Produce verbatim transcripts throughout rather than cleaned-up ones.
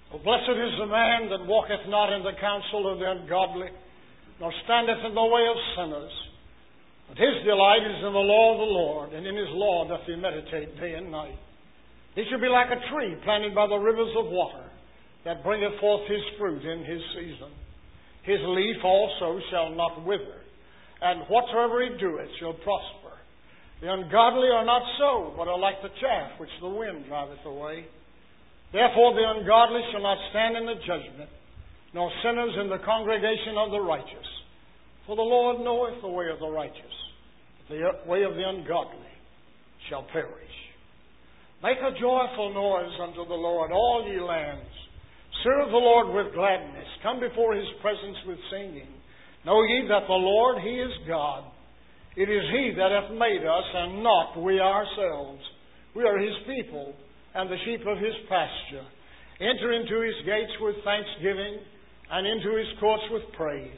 Oh, blessed is the man that walketh not in the counsel of the ungodly, nor standeth in the way of sinners. But his delight is in the law of the Lord, and in his law doth he meditate day and night. He shall be like a tree planted by the rivers of water, that bringeth forth his fruit in his season. His leaf also shall not wither, and whatsoever he doeth shall prosper. The ungodly are not so, but are like the chaff which the wind driveth away. Therefore the ungodly shall not stand in the judgment, nor sinners in the congregation of the righteous. For the Lord knoweth the way of the righteous, but the way of the ungodly shall perish. Make a joyful noise unto the Lord, all ye lands. Serve the Lord with gladness. Come before his presence with singing. Know ye that the Lord, he is God. It is he that hath made us, and not we ourselves. We are his people, and the sheep of his pasture. Enter into his gates with thanksgiving, and into his courts with praise.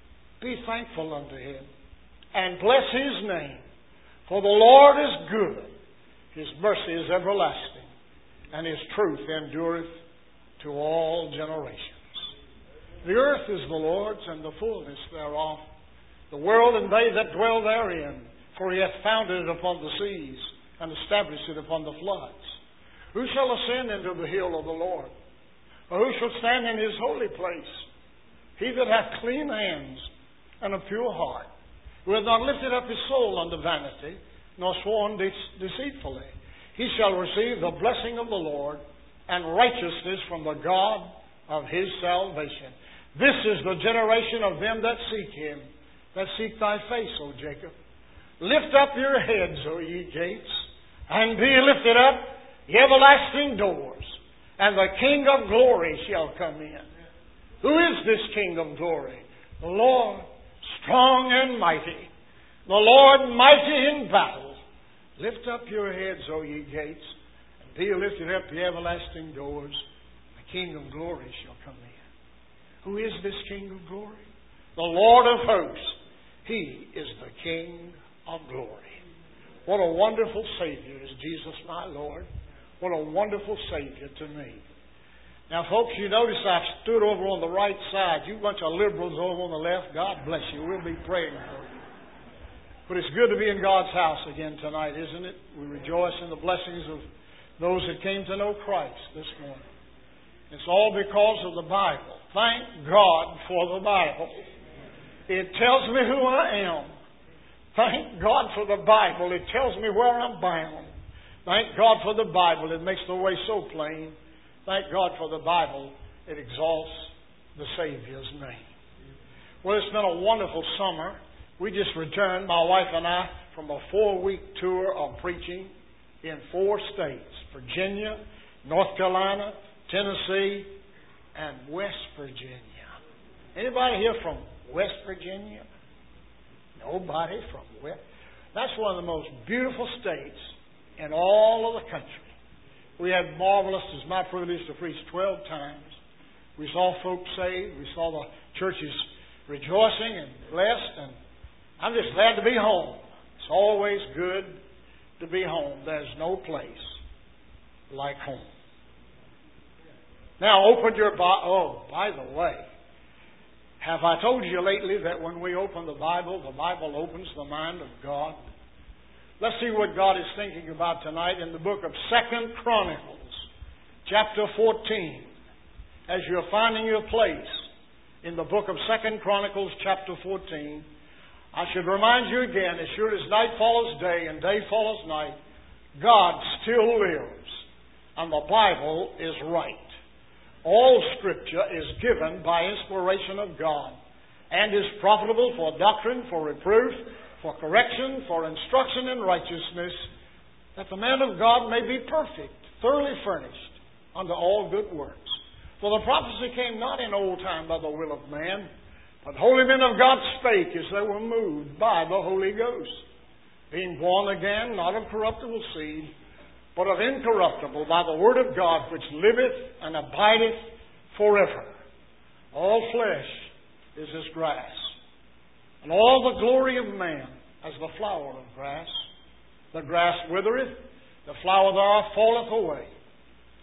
Be thankful unto him, and bless his name. For the Lord is good. His mercy is everlasting, and his truth endureth to all generations. The earth is the Lord's, and the fullness thereof, the world and they that dwell therein. For he hath founded it upon the seas, and established it upon the floods. Who shall ascend into the hill of the Lord? Or who shall stand in his holy place? He that hath clean hands and a pure heart, who hath not lifted up his soul unto vanity, nor sworn deceitfully, he shall receive the blessing of the Lord, and righteousness from the God of his salvation. This is the generation of them that seek him, that seek thy face, O Jacob. Lift up your heads, O ye gates, and be lifted up, the everlasting doors, and the King of glory shall come in. Who is this King of glory? The Lord, strong and mighty, the Lord mighty in battle. Lift up your heads, O ye gates, and be lifted up, the everlasting doors. The King of glory shall come in. Who is this King of glory? The Lord of hosts. He is the King of glory. What a wonderful Savior is Jesus, my Lord. What a wonderful Savior to me. Now, folks, you notice I've stood over on the right side. You bunch of liberals over on the left, God bless you. We'll be praying for you. But it's good to be in God's house again tonight, isn't it? We rejoice in the blessings of those that came to know Christ this morning. It's all because of the Bible. Thank God for the Bible. It tells me who I am. Thank God for the Bible. It tells me where I'm bound. Thank God for the Bible. It makes the way so plain. Thank God for the Bible. It exalts the Savior's name. Well, it's been a wonderful summer. We just returned, my wife and I, from a four-week tour of preaching in four states: Virginia, North Carolina, Tennessee, and West Virginia. Anybody here from West Virginia? Nobody from West. That's one of the most beautiful states in all of the country. We had marvelous, it's my privilege to preach twelve times. We saw folks saved. We saw the churches rejoicing and blessed. And I'm just glad to be home. It's always good to be home. There's no place like home. Now open your Bible. Oh, by the way, have I told you lately that when we open the Bible, the Bible opens the mind of God? Let's see what God is thinking about tonight in the book of Second Chronicles, chapter fourteen. As you're finding your place in the book of Second Chronicles, chapter fourteen, I should remind you again, as sure as night follows day and day follows night, God still lives, and the Bible is right. All Scripture is given by inspiration of God, and is profitable for doctrine, for reproof, for correction, for instruction in righteousness, that the man of God may be perfect, thoroughly furnished unto all good works. For the prophecy came not in old time by the will of man, but holy men of God spake as they were moved by the Holy Ghost, being born again, not of corruptible seed, but of incorruptible, by the word of God, which liveth and abideth forever. All flesh is as grass, and all the glory of man as the flower of grass. The grass withereth, the flower thereof falleth away,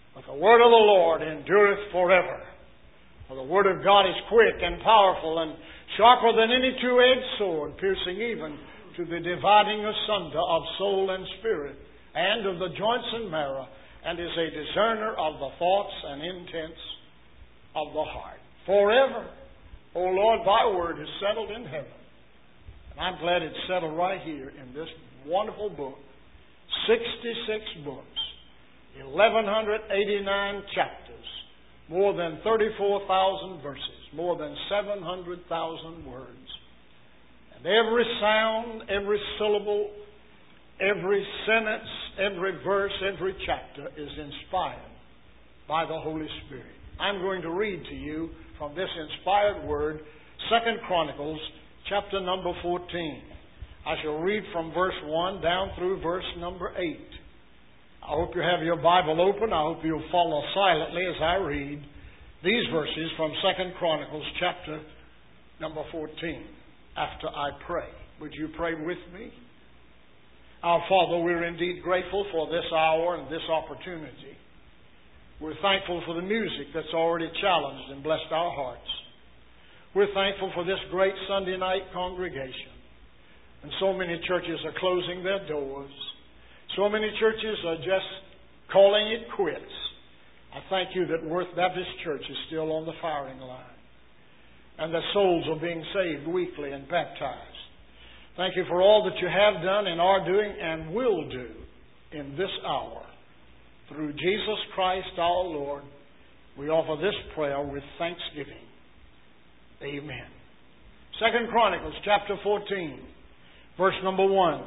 But the word of the Lord endureth forever. For the word of God is quick and powerful and sharper than any two-edged sword, piercing even to the dividing asunder of soul and spirit, and of the joints and marrow, and is a discerner of the thoughts and intents of the heart. Forever, O Lord, thy word is settled in heaven. And I'm glad it's settled right here in this wonderful book. sixty-six books, eleven eighty-nine chapters, more than thirty-four thousand verses, more than seven hundred thousand words. And every sound, every syllable, every sentence, every verse, every chapter is inspired by the Holy Spirit. I'm going to read to you from this inspired word, Second Chronicles, chapter number fourteen. I shall read from verse one down through verse number eight. I hope you have your Bible open. I hope you'll follow silently as I read these verses from Second Chronicles, chapter number fourteen, after I pray. Would you pray with me? Our Father, we're indeed grateful for this hour and this opportunity. We're thankful for the music that's already challenged and blessed our hearts. We're thankful for this great Sunday night congregation. And so many churches are closing their doors. So many churches are just calling it quits. I thank you that Worth Baptist Church is still on the firing line, and that souls are being saved weekly and baptized. Thank you for all that you have done and are doing and will do in this hour. Through Jesus Christ our Lord, we offer this prayer with thanksgiving. Amen. Second Chronicles chapter fourteen, verse number one.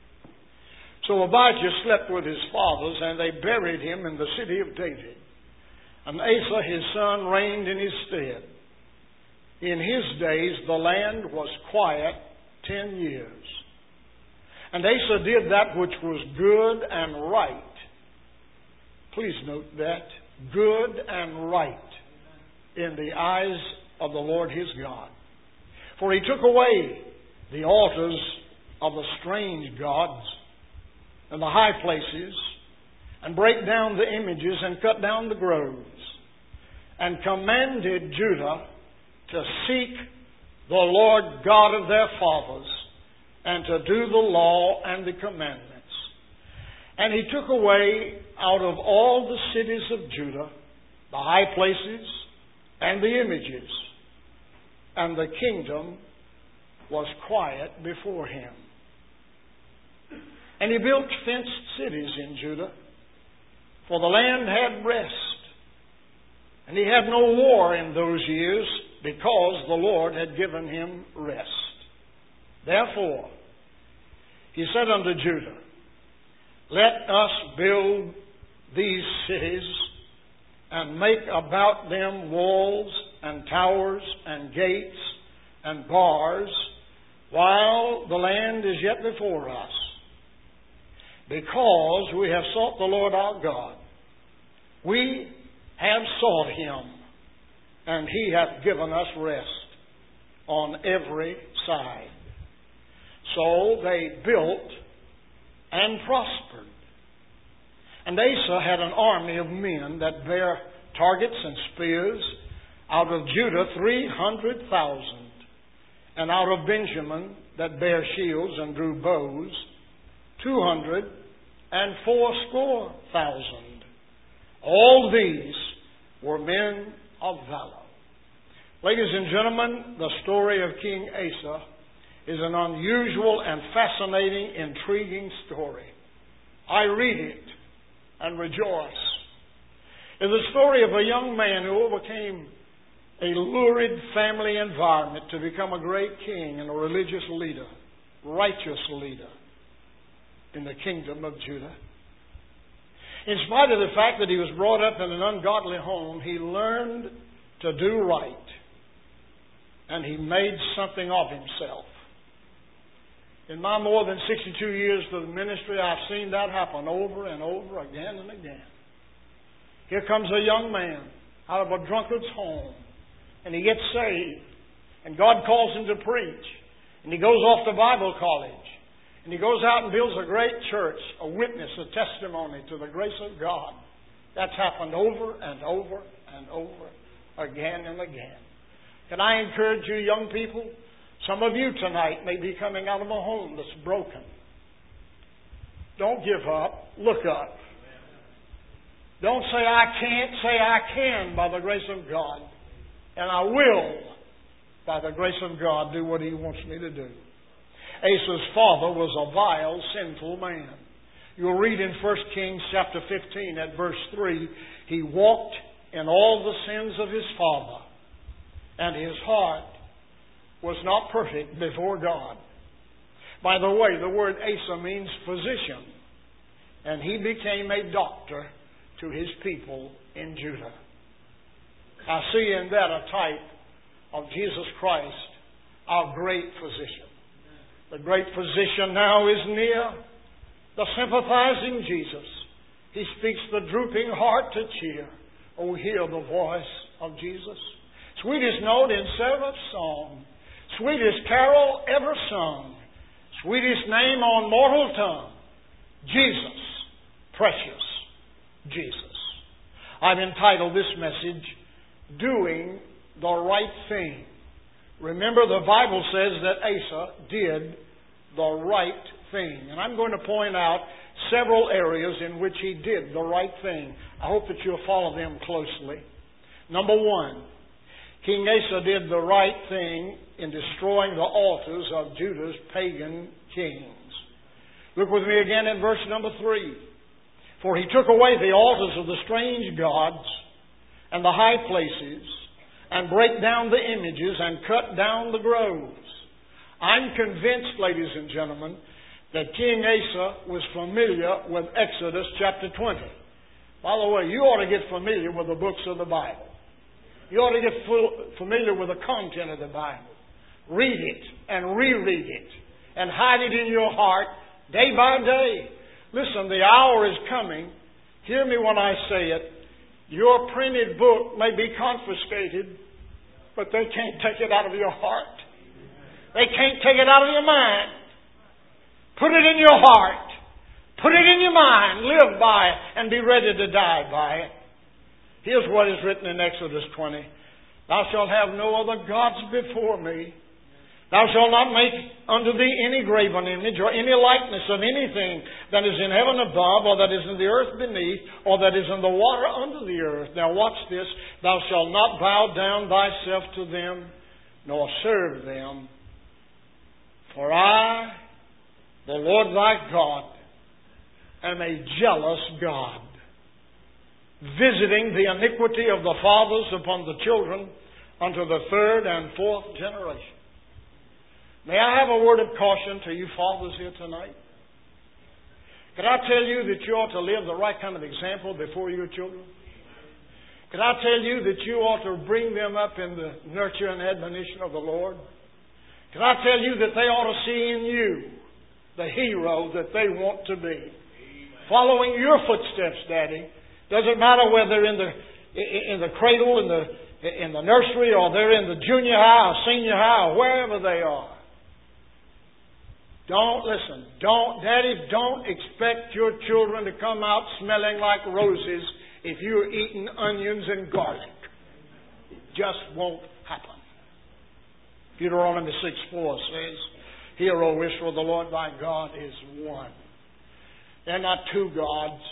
So Abijah slept with his fathers, and they buried him in the city of David. And Asa his son reigned in his stead. In his days the land was quiet ten years. And Asa did that which was good and right. Please note that. Good and right in the eyes of the Lord his God. For he took away the altars of the strange gods and the high places, and brake down the images and cut down the groves, and commanded Judah to seek the Lord God of their fathers, and to do the law and the commandments. And he took away out of all the cities of Judah the high places and the images, and the kingdom was quiet before him. And he built fenced cities in Judah, for the land had rest. And he had no war in those years, because the Lord had given him rest. Therefore, he said unto Judah, let us build these cities, and make about them walls and towers and gates and bars, while the land is yet before us. Because we have sought the Lord our God. We have sought him, and he hath given us rest on every side. So they built and prospered. And Asa had an army of men that bare targets and spears, out of Judah three hundred thousand, and out of Benjamin that bare shields and drew bows, two hundred and fourscore thousand. All these were men of valor. Ladies and gentlemen, the story of King Asa is an unusual and fascinating, intriguing story. I read it and rejoice. It's the story of a young man who overcame a lurid family environment to become a great king and a religious leader, righteous leader in the kingdom of Judah. In spite of the fact that he was brought up in an ungodly home, he learned to do right, and he made something of himself. In my more than sixty-two years of ministry, I've seen that happen over and over again and again. Here comes a young man out of a drunkard's home, and he gets saved, and God calls him to preach, and he goes off to Bible college, and he goes out and builds a great church, a witness, a testimony to the grace of God. That's happened over and over and over again and again. Can I encourage you, young people? Some of you tonight may be coming out of a home that's broken. Don't give up. Look up. Don't say, I can't. Say, I can by the grace of God. And I will, by the grace of God, do what He wants me to do. Asa's father was a vile, sinful man. You'll read in First Kings chapter fifteen at verse three, he walked in all the sins of his father, and his heart was not perfect before God. By the way, the word Asa means physician, and he became a doctor to his people in Judah. I see in that a type of Jesus Christ, our great physician. The great physician now is near, the sympathizing Jesus. He speaks the drooping heart to cheer. Oh, hear the voice of Jesus. Sweetest note in seraph's song, sweetest carol ever sung, sweetest name on mortal tongue, Jesus, precious Jesus. I've entitled this message, Doing the Right Thing. Remember, the Bible says that Asa did the right thing. And I'm going to point out several areas in which he did the right thing. I hope that you'll follow them closely. Number one, King Asa did the right thing in destroying the altars of Judah's pagan kings. Look with me again in verse number three. For he took away the altars of the strange gods and the high places, and break down the images and cut down the groves. I'm convinced, ladies and gentlemen, that King Asa was familiar with Exodus chapter twenty. By the way, you ought to get familiar with the books of the Bible. You ought to get full, familiar with the content of the Bible. Read it and reread it and hide it in your heart day by day. Listen, the hour is coming. Hear me when I say it. Your printed book may be confiscated, but they can't take it out of your heart. They can't take it out of your mind. Put it in your heart. Put it in your mind. Live by it and be ready to die by it. Here's what is written in Exodus twenty. Thou shalt have no other gods before me. Thou shalt not make unto thee any graven image or any likeness of anything that is in heaven above, or that is in the earth beneath, or that is in the water under the earth. Now watch this. Thou shalt not bow down thyself to them, nor serve them. For I, the Lord thy God, am a jealous God, visiting the iniquity of the fathers upon the children unto the third and fourth generation. May I have a word of caution to you fathers here tonight? Can I tell you that you ought to live the right kind of example before your children? Can I tell you that you ought to bring them up in the nurture and admonition of the Lord? Can I tell you that they ought to see in you the hero that they want to be? Following your footsteps, Daddy. Doesn't matter whether in the in the cradle, in the in the nursery, or they're in the junior high or senior high, or wherever they are. Don't listen. Don't, Daddy, don't expect your children to come out smelling like roses if you're eating onions and garlic. It just won't happen. Deuteronomy six four says, Hear, O Israel, the Lord thy God is one. There are not two gods.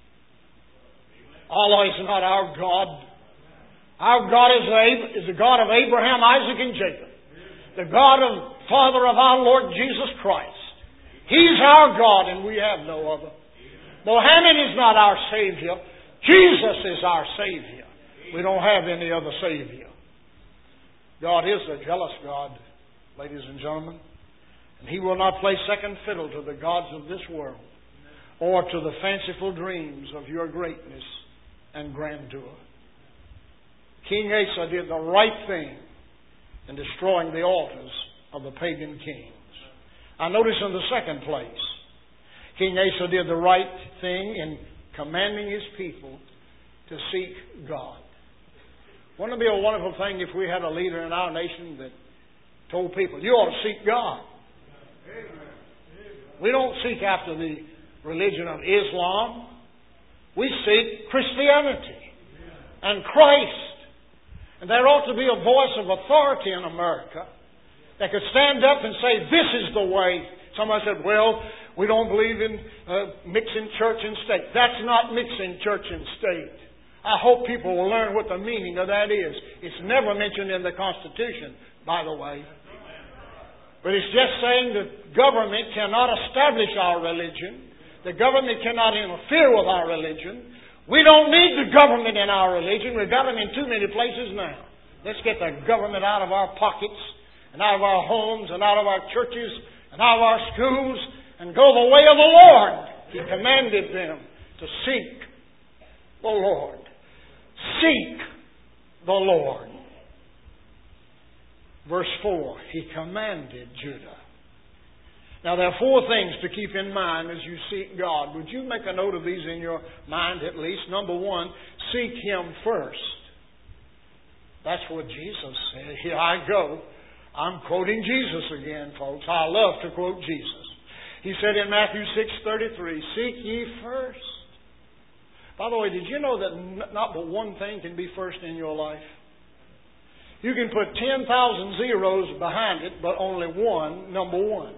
Allah is not our God. Our God is, a, is the God of Abraham, Isaac, and Jacob. The God of Father of our Lord Jesus Christ. He's our God and we have no other. Mohammed is not our Savior. Jesus is our Savior. We don't have any other Savior. God is a jealous God, ladies and gentlemen. And He will not play second fiddle to the gods of this world or to the fanciful dreams of your greatness and grandeur. King Asa did the right thing in destroying the altars of the pagan kings. I notice in the second place, King Asa did the right thing in commanding his people to seek God. Wouldn't it be a wonderful thing if we had a leader in our nation that told people, you ought to seek God. We don't seek after the religion of Islam. We seek Christianity and Christ. And there ought to be a voice of authority in America that could stand up and say, this is the way. Somebody said, well, we don't believe in uh, mixing church and state. That's not mixing church and state. I hope people will learn what the meaning of that is. It's never mentioned in the Constitution, by the way. But it's just saying that government cannot establish our religion. The government cannot interfere with our religion. We don't need the government in our religion. We've got them in too many places now. Let's get the government out of our pockets and out of our homes and out of our churches and out of our schools and go the way of the Lord. He commanded them to seek the Lord. Seek the Lord. Verse four, He commanded Judah. Now there are four things to keep in mind as you seek God. Would you make a note of these in your mind at least? Number one, seek Him first. That's what Jesus said. Here I go. I'm quoting Jesus again, folks. I love to quote Jesus. He said in Matthew six thirty-three, seek ye first. By the way, did you know that not but one thing can be first in your life? You can put ten thousand zeros behind it, but only one, number one.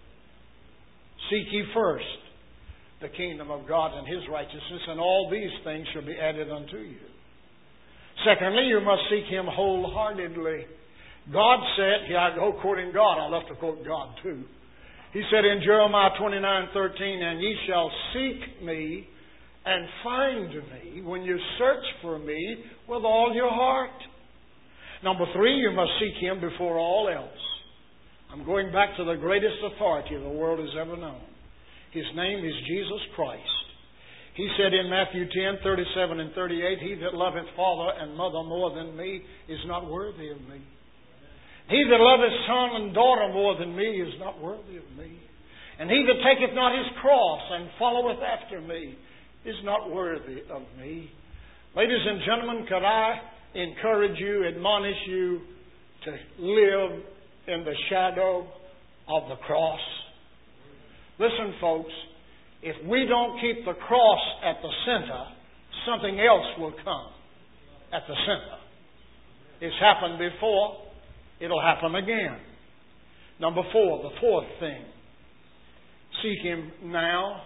Seek ye first the kingdom of God and His righteousness, and all these things shall be added unto you. Secondly, you must seek Him wholeheartedly. God said, here I go quoting God, I love to quote God too. He said in Jeremiah twenty-nine thirteen, and ye shall seek me and find me when you search for me with all your heart. Number three, you must seek Him before all else. I'm going back to the greatest authority the world has ever known. His name is Jesus Christ. He said in Matthew ten thirty-seven and thirty-eight, he that loveth father and mother more than me is not worthy of me. He that loveth son and daughter more than me is not worthy of me. And he that taketh not his cross and followeth after me is not worthy of me. Ladies and gentlemen, could I encourage you, admonish you to live in the shadow of the cross? Listen, folks, if we don't keep the cross at the center, something else will come at the center. It's happened before. It'll happen again. Number four, the fourth thing. Seek Him now.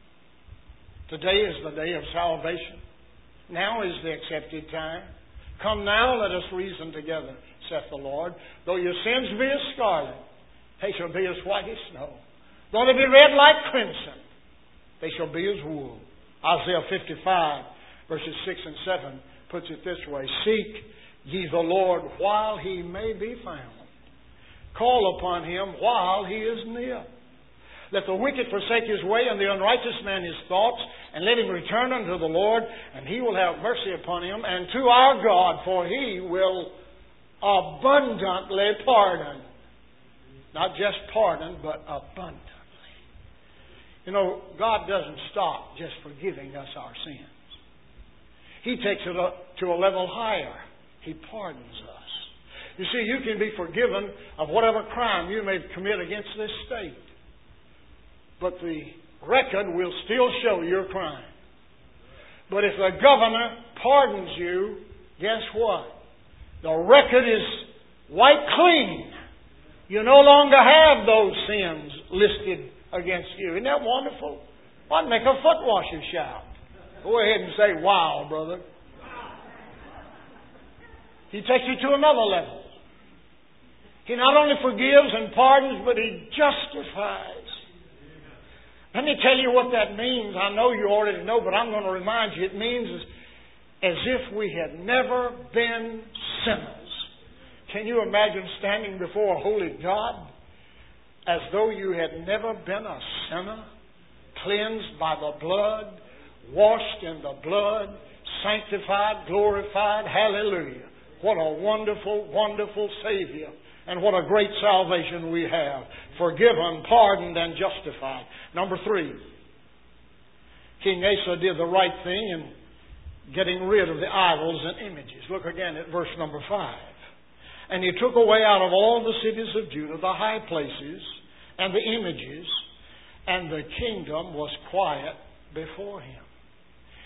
Today is the day of salvation. Now is the accepted time. Come now, let us reason together, saith the Lord. Though your sins be as scarlet, they shall be as white as snow. Though they be red like crimson, they shall be as wool. Isaiah fifty-five, verses six and seven puts it this way. Seek ye the Lord while He may be found. Call upon Him while He is near. Let the wicked forsake his way, and the unrighteous man his thoughts, and let him return unto the Lord, and He will have mercy upon him, and to our God, for He will abundantly pardon. Not just pardon, but abundantly. You know, God doesn't stop just forgiving us our sins. He takes it up to a level higher. He pardons us. You see, you can be forgiven of whatever crime you may commit against this state. But the record will still show your crime. But if the governor pardons you, guess what? The record is wiped clean. You no longer have those sins listed against you. Isn't that wonderful? I'd make a foot washer shout. Go ahead and say, wow, brother. He takes you to another level. He not only forgives and pardons, but He justifies. Let me tell you what that means. I know you already know, but I'm going to remind you. It means as, as if we had never been sinners. Can you imagine standing before a holy God as though you had never been a sinner, cleansed by the blood, washed in the blood, sanctified, glorified? Hallelujah. What a wonderful, wonderful Savior. And what a great salvation we have. Forgiven, pardoned, and justified. Number three. King Asa did the right thing in getting rid of the idols and images. Look again at verse number five. And he took away out of all the cities of Judah the high places and the images, and the kingdom was quiet before him.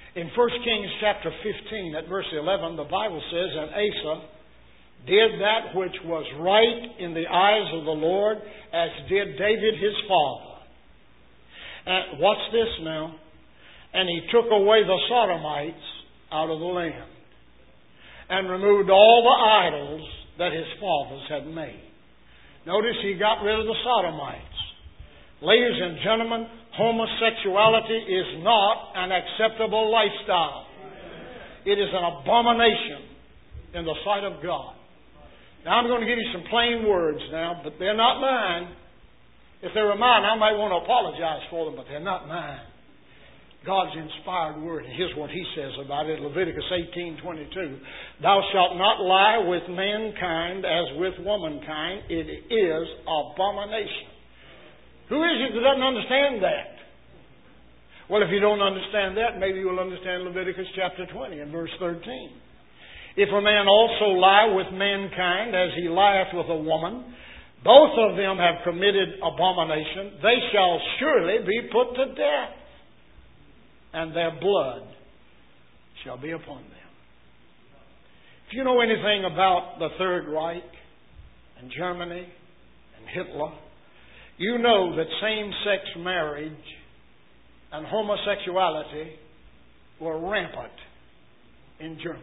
In First Kings chapter fifteen at verse eleven, the Bible says, and Asa did that which was right in the eyes of the Lord, as did David his father. And watch this now. And he took away the Sodomites out of the land, and removed all the idols that his fathers had made. Notice he got rid of the Sodomites. Ladies and gentlemen, homosexuality is not an acceptable lifestyle. It is an abomination in the sight of God. Now I'm going to give you some plain words now, but they're not mine. If they were mine, I might want to apologize for them, but they're not mine. God's inspired word. And here's what He says about it. Leviticus eighteen twenty-two. Thou shalt not lie with mankind as with womankind. It is abomination. Who is it that doesn't understand that? Well, if you don't understand that, maybe you'll understand Leviticus chapter twenty and verse thirteen. If a man also lie with mankind as he lieth with a woman, both of them have committed abomination. They shall surely be put to death, and their blood shall be upon them. If you know anything about the Third Reich and Germany and Hitler, you know that same-sex marriage and homosexuality were rampant in Germany.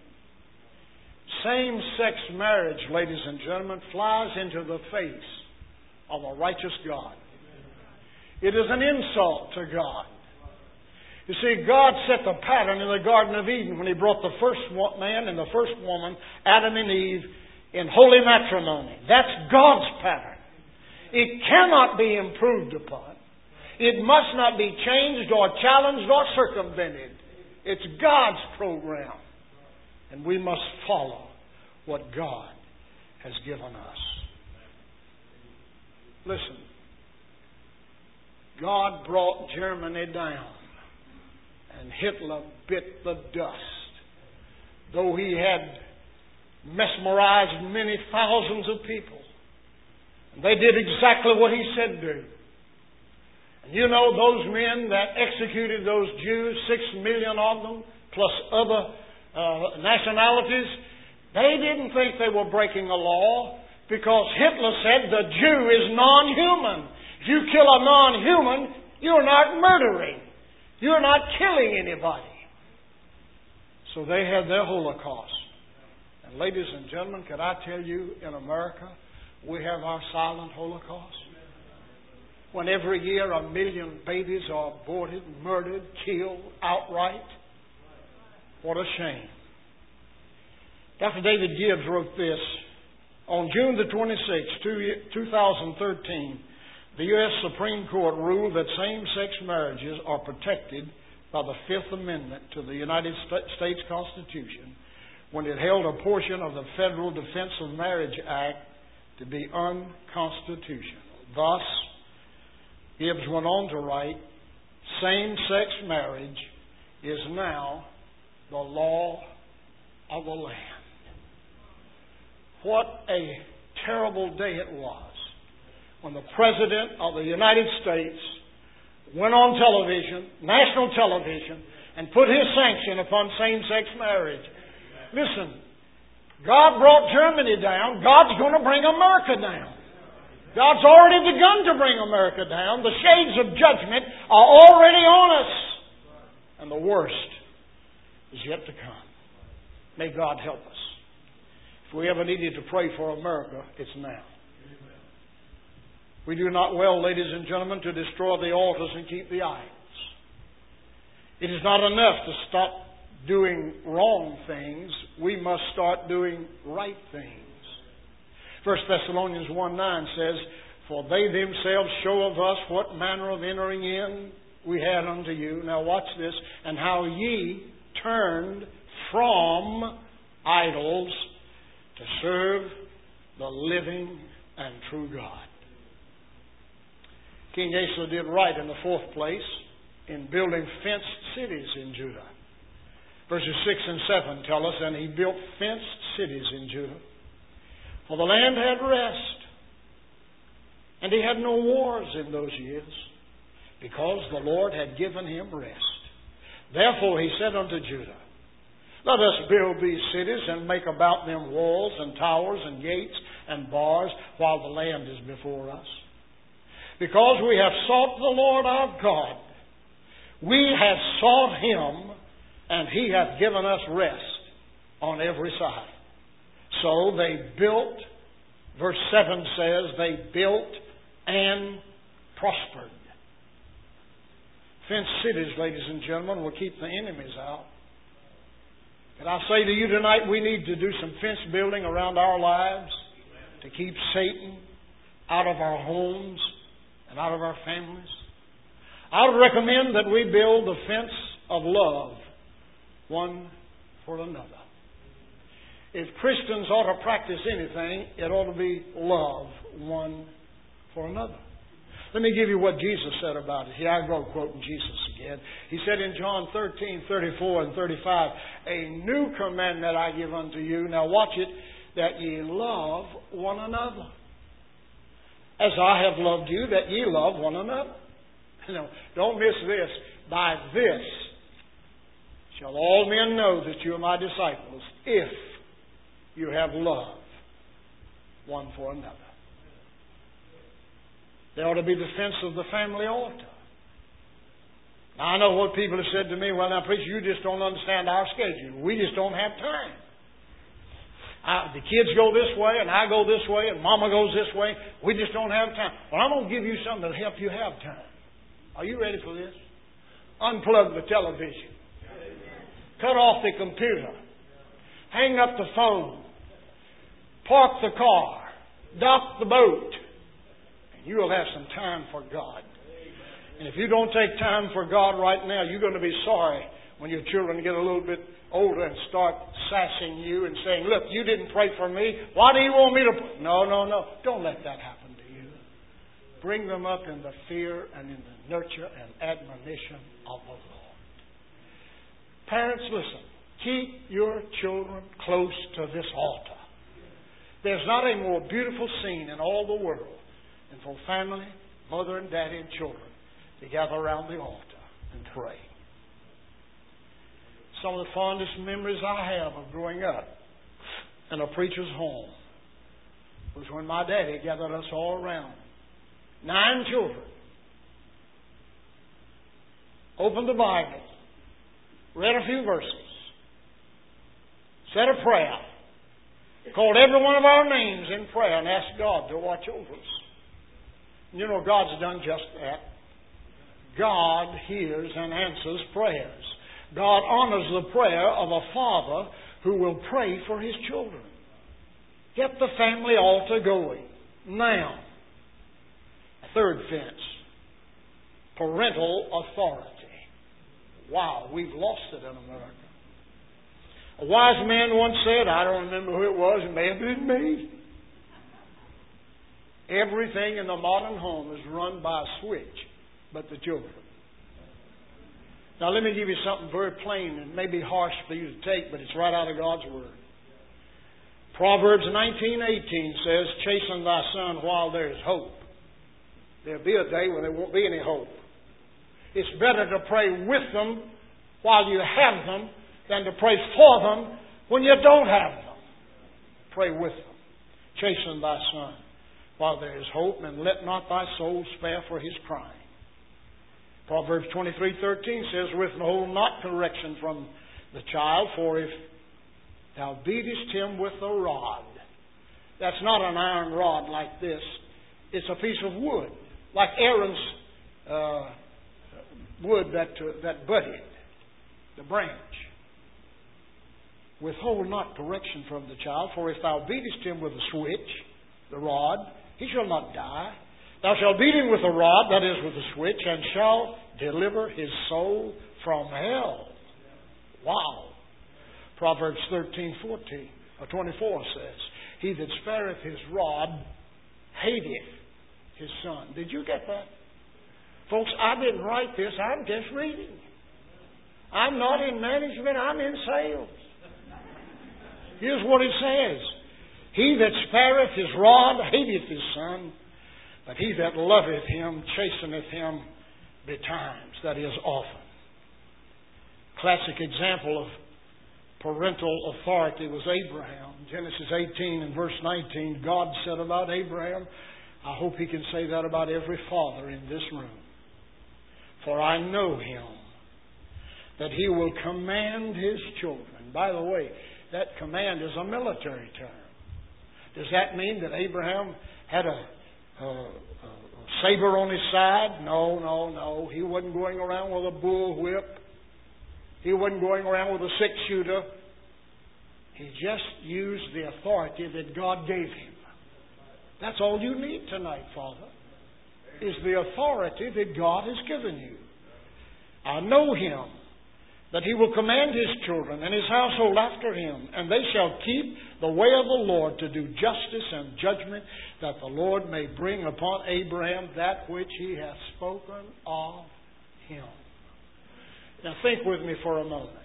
Same-sex marriage, ladies and gentlemen, flies into the face of a righteous God. It is an insult to God. You see, God set the pattern in the Garden of Eden when He brought the first man and the first woman, Adam and Eve, in holy matrimony. That's God's pattern. It cannot be improved upon. It must not be changed or challenged or circumvented. It's God's program. And we must follow what God has given us. Listen, God brought Germany down, and Hitler bit the dust. Though he had mesmerized many thousands of people, and they did exactly what he said do. And you know, those men that executed those Jews, six million of them, plus other uh, nationalities, they didn't think they were breaking a law, because Hitler said the Jew is non-human. If you kill a non-human, you're not murdering. You're not killing anybody. So they had their Holocaust. And ladies and gentlemen, could I tell you, in America, we have our silent Holocaust? When every year a million babies are aborted, murdered, killed outright. What a shame. Doctor David Gibbs wrote this. On June the twenty-sixth, two thousand thirteen, the U S Supreme Court ruled that same-sex marriages are protected by the Fifth Amendment to the United States Constitution when it held a portion of the Federal Defense of Marriage Act to be unconstitutional. Thus, Gibbs went on to write, same-sex marriage is now the law of the land. What a terrible day it was when the President of the United States went on television, national television, and put his sanction upon same-sex marriage. Listen, God brought Germany down. God's going to bring America down. God's already begun to bring America down. The shades of judgment are already on us. And the worst is yet to come. May God help us. If we ever needed to pray for America, it's now. We do not well, ladies and gentlemen, to destroy the altars and keep the idols. It is not enough to stop doing wrong things. We must start doing right things. First Thessalonians one nine says, for they themselves show of us what manner of entering in we had unto you. Now watch this. And how ye turned from idols to serve the living and true God. King Asa did right in the fourth place in building fenced cities in Judah. Verses six and seven tell us, and he built fenced cities in Judah. For the land had rest, and he had no wars in those years, because the Lord had given him rest. Therefore he said unto Judah, let us build these cities and make about them walls and towers and gates and bars while the land is before us. Because we have sought the Lord our God, we have sought Him, and He hath given us rest on every side. So they built, verse seven says, they built and prospered. Fenced cities, ladies and gentlemen, will keep the enemies out. And I say to you tonight, we need to do some fence building around our lives to keep Satan out of our homes and out of our families. I would recommend that we build a fence of love, one for another. If Christians ought to practice anything, it ought to be love, one for another. Let me give you what Jesus said about it. Here I go quoting Jesus again. He said in John thirteen, thirty-four and thirty-five, a new commandment I give unto you. Now watch it, that ye love one another. As I have loved you, that ye love one another. You know, don't miss this. By this shall all men know that you are my disciples, if you have love one for another. There ought to be defense of the family altar. Now, I know what people have said to me, well, now, preacher, you just don't understand our schedule. We just don't have time. I, the kids go this way, and I go this way, and Mama goes this way. We just don't have time. Well, I'm going to give you something that'll help you have time. Are you ready for this? Unplug the television. Cut off the computer. Hang up the phone. Park the car. Dock the boat. And you will have some time for God. And if you don't take time for God right now, you're going to be sorry when your children get a little bit older and start sassing you and saying, look, you didn't pray for me. Why do you want me to pray? No, no, no. Don't let that happen to you. Bring them up in the fear and in the nurture and admonition of the Lord. Parents, listen. Keep your children close to this altar. There's not a more beautiful scene in all the world than for family, mother and daddy and children to gather around the altar and pray. Some of the fondest memories I have of growing up in a preacher's home was when my daddy gathered us all around. Nine children. Opened the Bible. Read a few verses. Said a prayer. Called every one of our names in prayer and asked God to watch over us. And you know, God's done just that. God hears and answers prayers. God honors the prayer of a father who will pray for his children. Get the family altar going. Now, third fence. Parental authority. Wow, we've lost it in America. A wise man once said, I don't remember who it was, it may have been me. Everything in the modern home is run by a switch, but the children. Now let me give you something very plain and maybe harsh for you to take, but it's right out of God's Word. Proverbs nineteen eighteen says, chasten thy son while there is hope. There'll be a day when there won't be any hope. It's better to pray with them while you have them than to pray for them when you don't have them. Pray with them. Chasten thy son while there is hope, and let not thy soul spare for his crying. Proverbs twenty-three thirteen says, withhold not correction from the child, for if thou beatest him with a rod. That's not an iron rod like this. It's a piece of wood, like Aaron's uh, wood that, uh, that budded, the branch. Withhold not correction from the child, for if thou beatest him with a switch, the rod, he shall not die. Thou shalt beat him with a rod, that is with a switch, and shalt deliver his soul from hell. Wow. Proverbs thirteen fourteen or twenty-four says, he that spareth his rod hateth his son. Did you get that? Folks, I didn't write this. I'm just reading. I'm not in management. I'm in sales. Here's what it says. He that spareth his rod hateth his son, but he that loveth him chasteneth him betimes, that is, often. classic example of parental authority was Abraham. Genesis eighteen and verse nineteen, God said about Abraham, I hope He can say that about every father in this room. For I know him, that he will command his children. By the way, that command is a military term. Does that mean that Abraham had a, a, a saber on his side? No, no, no. He wasn't going around with a bullwhip. He wasn't going around with a six-shooter. He just used the authority that God gave him. That's all you need tonight, Father, is the authority that God has given you. I know him, that he will command his children and his household after him, and they shall keep the way of the Lord to do justice and judgment, that the Lord may bring upon Abraham that which he hath spoken of him. Now think with me for a moment.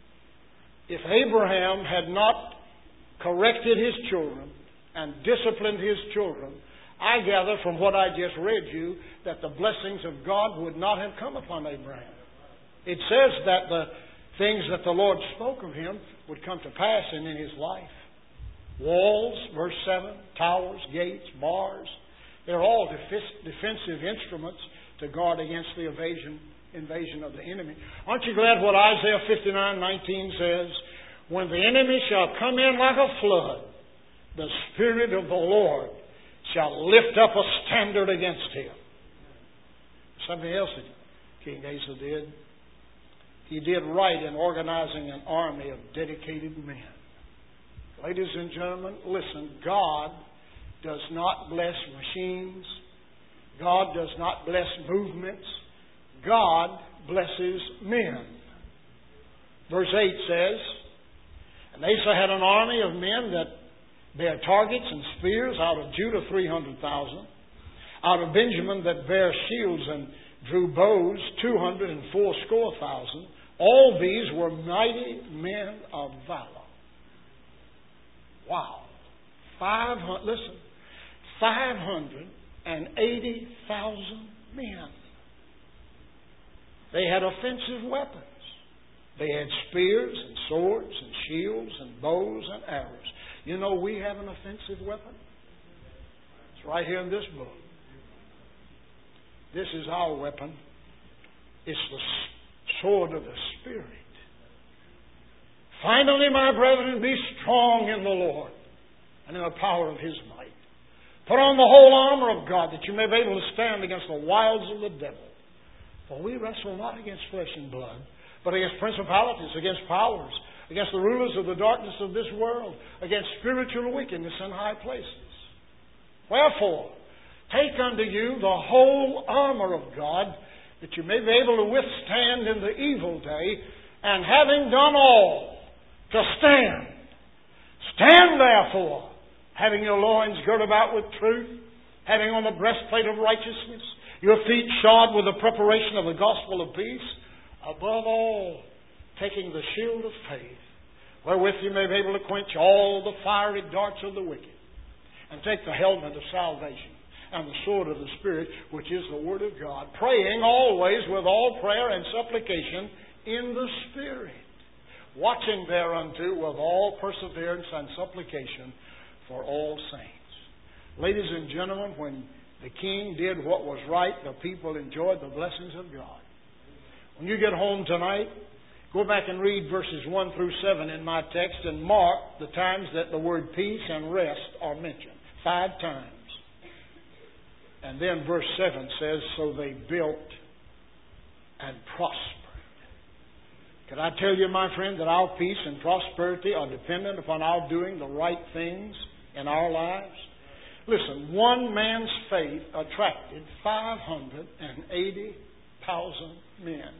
If Abraham had not corrected his children and disciplined his children, I gather from what I just read you that the blessings of God would not have come upon Abraham. It says that the things that the Lord spoke of him would come to pass in, in his life. Walls, verse seven, towers, gates, bars, they're all def- defensive instruments to guard against the invasion, invasion of the enemy. Aren't you glad what Isaiah fifty-nine nineteen says? When the enemy shall come in like a flood, the Spirit of the Lord shall lift up a standard against him. Something else that King Asa did. He did right in organizing an army of dedicated men. Ladies and gentlemen, listen, God does not bless machines. God does not bless movements. God blesses men. Verse eight says, and Asa had an army of men that bare targets and spears, out of Judah three hundred thousand, out of Benjamin that bare shields and drew bows two hundred and fourscore thousand. All these were mighty men of valor. Wow. Five hundred, listen, five hundred and eighty thousand men. They had offensive weapons. They had spears and swords and shields and bows and arrows. You know, we have an offensive weapon. It's right here in this book. This is our weapon. It's the sword of the Spirit. Finally, my brethren, be strong in the Lord and in the power of His might. Put on the whole armor of God, that you may be able to stand against the wiles of the devil. For we wrestle not against flesh and blood, but against principalities, against powers, against the rulers of the darkness of this world, against spiritual wickedness in high places. Wherefore, take unto you the whole armor of God, that you may be able to withstand in the evil day, and having done all, to stand. Stand therefore, having your loins girt about with truth, having on the breastplate of righteousness, your feet shod with the preparation of the gospel of peace, above all, taking the shield of faith, wherewith you may be able to quench all the fiery darts of the wicked, and take the helmet of salvation, and the sword of the Spirit, which is the Word of God, praying always with all prayer and supplication in the Spirit, watching thereunto with all perseverance and supplication for all saints. Ladies and gentlemen, when the king did what was right, the people enjoyed the blessings of God. When you get home tonight, go back and read verses one through seven in my text and mark the times that the word peace and rest are mentioned. Five times. And then verse seven says, so they built and prospered. Can I tell you, my friend, that our peace and prosperity are dependent upon our doing the right things in our lives? Listen, one man's faith attracted five hundred eighty thousand men.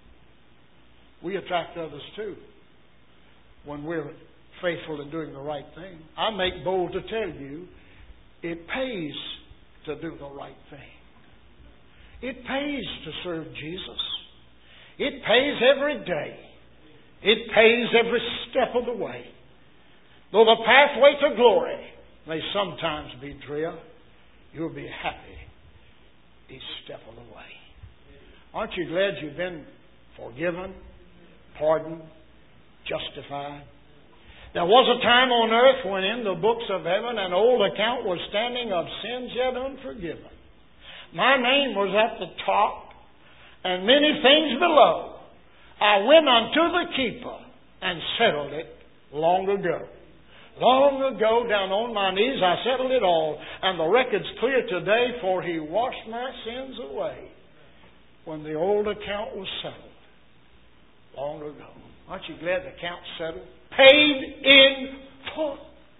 We attract others too when we're faithful in doing the right thing. I make bold to tell you, it pays to do the right thing. It pays to serve Jesus. It pays every day. It pays every step of the way. Though the pathway to glory may sometimes be drear, you'll be happy each step of the way. Aren't you glad you've been forgiven? pardoned, justified. There was a time on earth when in the books of heaven an old account was standing of sins yet unforgiven. My name was at the top and many things below. I went unto the keeper and settled it long ago. Long ago, down on my knees, I settled it all. And the record's clear today, for He washed my sins away when the old account was settled long ago. Aren't you glad the account's settled? Paid in full.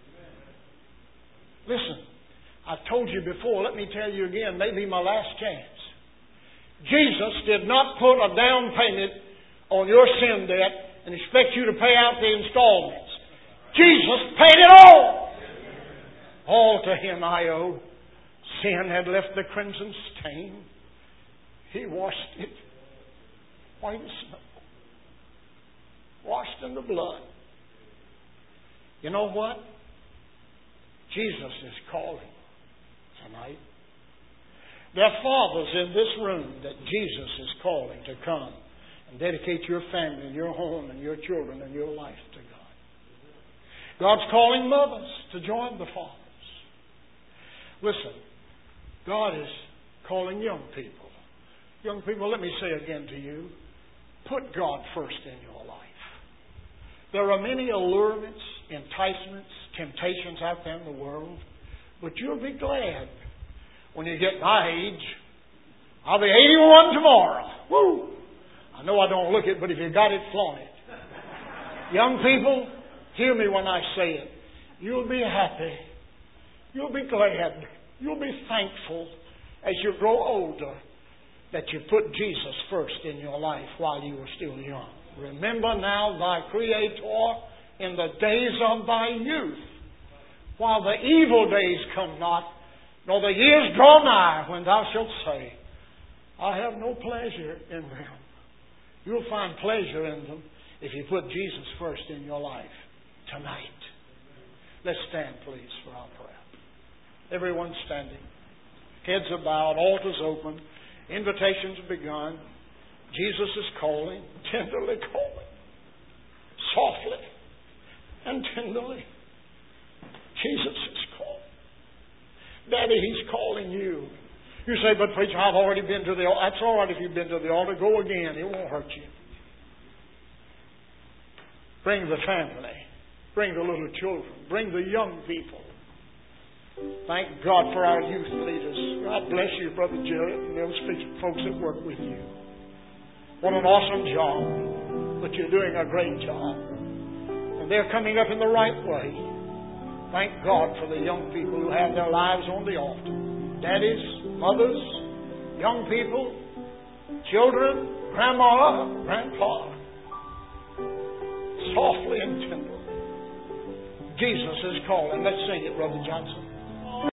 Listen, I've told you before, let me tell you again, maybe my last chance. Jesus did not put a down payment on your sin debt and expect you to pay out the installments. Jesus paid it all. All to Him I owe. Sin had left the crimson stain. He washed it white as snow. Washed in the blood. You know what? Jesus is calling tonight. There are fathers in this room that Jesus is calling to come and dedicate your family and your home and your children and your life to God. God's calling mothers to join the fathers. Listen, God is calling young people. Young people, let me say again to you, put God first in your life. There are many allurements, enticements, temptations out there in the world, but you'll be glad when you get my age. I'll be eighty-one tomorrow. Woo! I know I don't look it, but if you got it, flaunt it. Young people, hear me when I say it. You'll be happy. You'll be glad. You'll be thankful as you grow older that you put Jesus first in your life while you were still young. Remember now thy Creator in the days of thy youth, while the evil days come not, nor the years draw nigh, when thou shalt say, I have no pleasure in them. You'll find pleasure in them if you put Jesus first in your life tonight. Let's stand, please, for our prayer. Everyone standing. Heads are bowed, altars open, invitations begun. Jesus is calling, tenderly calling, softly and tenderly. Jesus is calling. Daddy, He's calling you. You say, but preacher, I've already been to the altar. That's all right if you've been to the altar. Go again. It won't hurt you. Bring the family. Bring the little children. Bring the young people. Thank God for our youth leaders. God bless you, Brother Jarrett, and those folks that work with you. What an awesome job. But you're doing a great job. And they're coming up in the right way. Thank God for the young people who have their lives on the altar. Daddies, mothers, young people, children, grandma, grandpa. Softly and tenderly. Jesus is calling. Let's sing it, Brother Johnson.